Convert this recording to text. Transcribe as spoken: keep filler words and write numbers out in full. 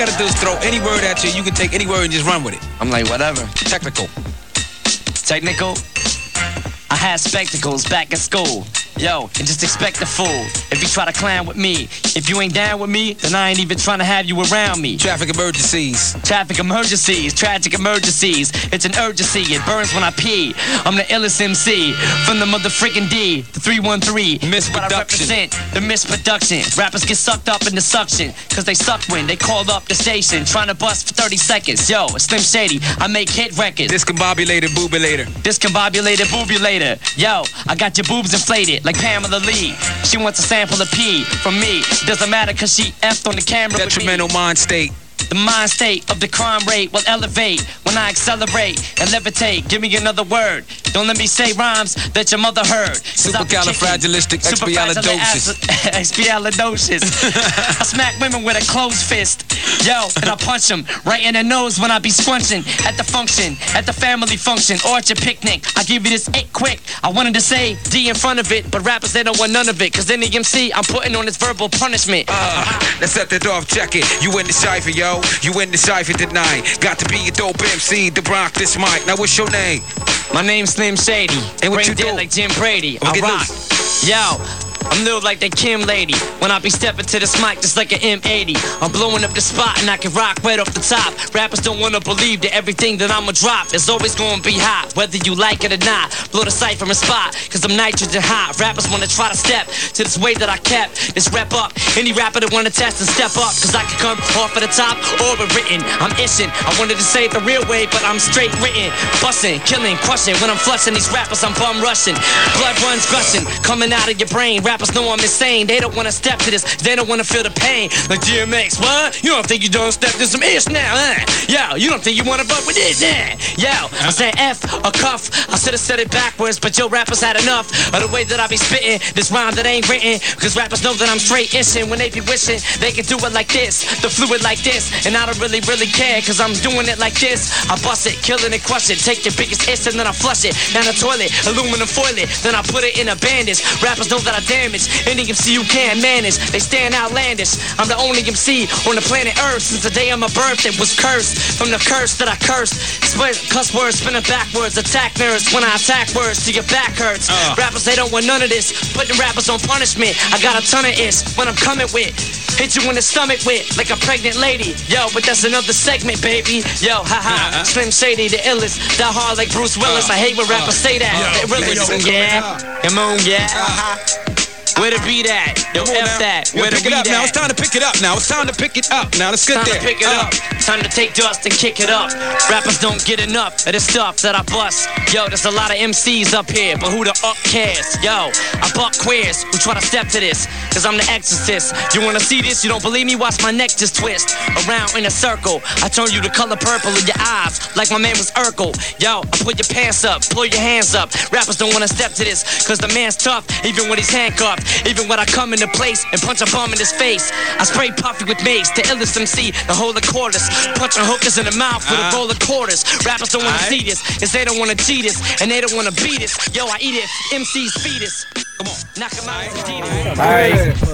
gotta do is throw any word at you. You can take any word and just run with it. I'm like, whatever. Technical. Technical? I had spectacles back at school. Yo, and just expect a fool if you try to clown with me. If you ain't down with me, then I ain't even trying to have you around me. Traffic emergencies. Traffic emergencies, tragic emergencies. It's an urgency, it burns when I pee. I'm the illest M C from the motherfucking D, the three one three. Misproduction. What I represent, the misproduction. Rappers get sucked up in the suction, cause they suck when they call up the station, trying to bust for thirty seconds. Yo, it's Slim Shady, I make hit records. Discombobulated boobulator. Discombobulated boobulator. Yo, I got your boobs inflated like Pamela Lee. She wants a sample of pee from me. Doesn't matter cause she effed on the camera. Detrimental mind state. The mind state of the crime rate will elevate when I accelerate and levitate. Give me another word. Don't let me say rhymes that your mother heard. Supercalifragilisticexpialidocious. Expialidocious. I smack women with a closed fist. Yo, and I punch them right in the nose when I be scrunching at the function, at the family function, or at your picnic. I give you this it quick. I wanted to say D in front of it, but rappers, they don't want none of it. Cause in the M C, I'm putting on this verbal punishment. Uh, let's set that off, check it. You in the cypher, yo. You in the cypher tonight. Got to be a dope M C to rock this mic. Now what's your name? My name's Slim Shady. And what you do? Like Jim Brady. I rock. Loose. Yo. I'm little like that Kim lady. When I be stepping to this mic just like an M eighty. I'm blowing up the spot and I can rock right off the top. Rappers don't wanna believe that everything that I'ma drop is always gonna be hot, whether you like it or not. Blow the cypher and spot, cause I'm nitrogen hot. Rappers wanna try to step to this way that I kept this rep up. Any rapper that wanna test and step up, cause I can come off of the top or be written. I'm ishing, I wanted to say it the real way, but I'm straight written. Bussin', killing, crushing. When I'm flushing these rappers, I'm bum rushing. Blood runs gushing, coming out of your brain. Rappers know I'm insane, they don't wanna step to this, they don't wanna feel the pain. Like D M X, what? You don't think you don't step to some ish now, huh? Yo, you don't think you wanna fuck with this, huh? Yo, I said F, a cuff, I should've said it backwards, but yo, rappers had enough of the way that I be spitting this rhyme that ain't written, cause rappers know that I'm straight ishing when they be wishing they can do it like this, the fluid like this, and I don't really, really care, cause I'm doing it like this. I bust it, kill it and crush it, take your biggest ish and then I flush it down the toilet, aluminum foil it, then I put it in a bandage. Rappers know that I damage any M C you can't manage, they stand outlandish. I'm the only M C on the planet Earth since the day of my birth. It was cursed from the curse that I cursed. Split, cuss words, spinning backwards, attack nerves when I attack words till your back hurts. Uh. Rappers, they don't want none of this, putting rappers on punishment. I got a ton of ish when I'm coming with. Hit you in the stomach with, like a pregnant lady. Yo, but that's another segment, baby. Yo, haha, uh, Slim Shady, the illest. Die hard like Bruce Willis. Uh, I hate when rappers uh, say that. Yo, the realest, yeah. Come on, yeah. Uh-huh. Where to be that? Yo, F now. That. Where Yo, to pick be it up that? Now it's time to pick it up. Now it's time to pick it up. Now let's get time there. To pick it uh. up. Time to take dust and kick it up. Rappers don't get enough of the stuff that I bust. Yo, there's a lot of M Cs up here, but who the up cares? Yo, I buck queers who try to step to this, cause I'm the exorcist. You wanna see this? You don't believe me? Watch my neck just twist around in a circle. I turn you the color purple in your eyes, like my man was Urkel. Yo, I put your pants up, pull your hands up. Rappers don't wanna step to this, cause the man's tough, even when he's handcuffed. Even when I come into place and punch a bum in his face. I spray Puffy with mace, the illest M C, the whole of quarters. Punching hookers in the mouth with uh-huh. a roll of quarters. Rappers don't wanna right. see this, cause they don't wanna cheat us, and they don't wanna beat us. Yo, I eat it, M Cs feed us. Come on, knock 'em out, Adidas.